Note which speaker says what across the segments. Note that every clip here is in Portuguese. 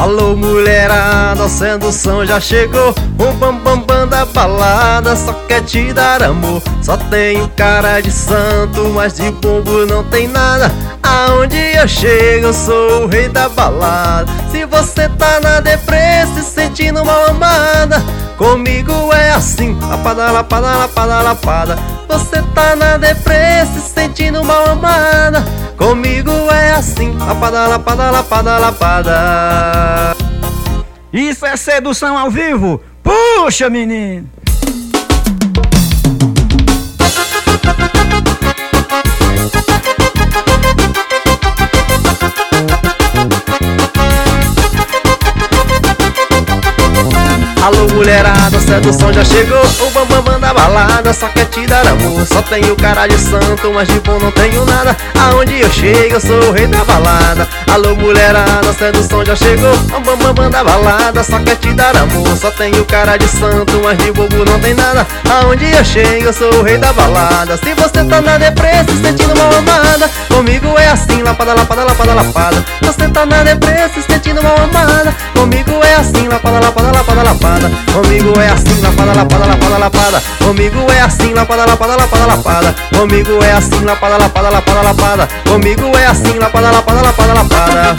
Speaker 1: Alô mulherada, a sedução já chegou. O bam bam bam da balada só quer te dar amor. Só tenho cara de santo, mas de bobo não tem nada. Aonde eu chego eu sou o rei da balada. Se você tá na deprê, se sentindo mal amada, comigo é assim, lapada, lapada, lapada, lapada. Você tá na deprê, se sentindo mal amada, comigo é assim, lapada, lapada, lapada, lapada.
Speaker 2: Isso é sedução ao vivo? Puxa, menino!
Speaker 1: Alô mulherada, a sedução já chegou. O bam bam bam da balada só quer te dar amor. Só tenho cara de santo, mas de bom não tenho nada. Aonde eu chego eu sou o rei da balada. Alô mulherada, a sedução já chegou. O bam bam bam da balada só quer te dar amor. Só tenho cara de santo, mas de bobo não tem nada. Aonde eu chego eu sou o rei da balada. Se você tá na deprê, se sentindo mal amada, comigo é assim, lapada, lapada, lapada, lapada. Você tá na deprê, se sentindo mal amada, comigo é assim, lapada, lapada, lapada, lapada. Comigo é assim, lapada, lapada, lapada, lapada. Comigo é assim, lapada, lapada, lapada, lapada. Comigo é assim, lapada, lapada, lapada, lapada. Comigo é assim, lapada, lapada, lapada, lapada.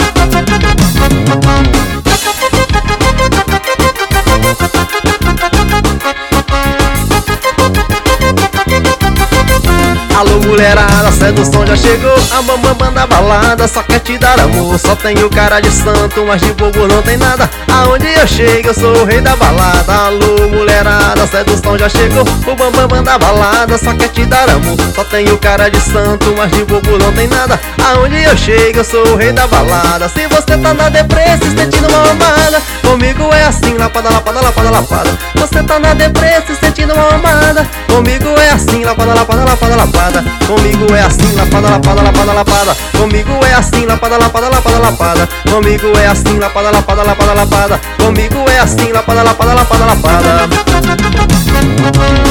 Speaker 1: Alô mulherada, a sedução já chegou. A bam bam bam da balada só quer te dar amor. Só tenho cara de santo, mas de bobo não tem nada. Aonde eu chego eu sou o rei da balada. Alô mulherada, a sedução já chegou. O bam bam bam da balada só quer te dar amor. Só tenho cara de santo, mas de bobo não tem nada. Aonde eu chego eu sou o rei da balada. Se você tá na deprê, se sentindo mal amada, comigo é assim, lapada, lapada, lapada, lapada. Você tá na deprê, se sentindo mal amada, comigo é assim, lapada, lapada, lapada, lapada. Comigo é assim, lapada, lapada, lapada, lapada. Comigo é assim, lapada, lapada, lapada, lapada. Comigo é assim, lapada, lapada, lapada, lapada. Comigo é assim, lapada, lapada, lapada, lapada.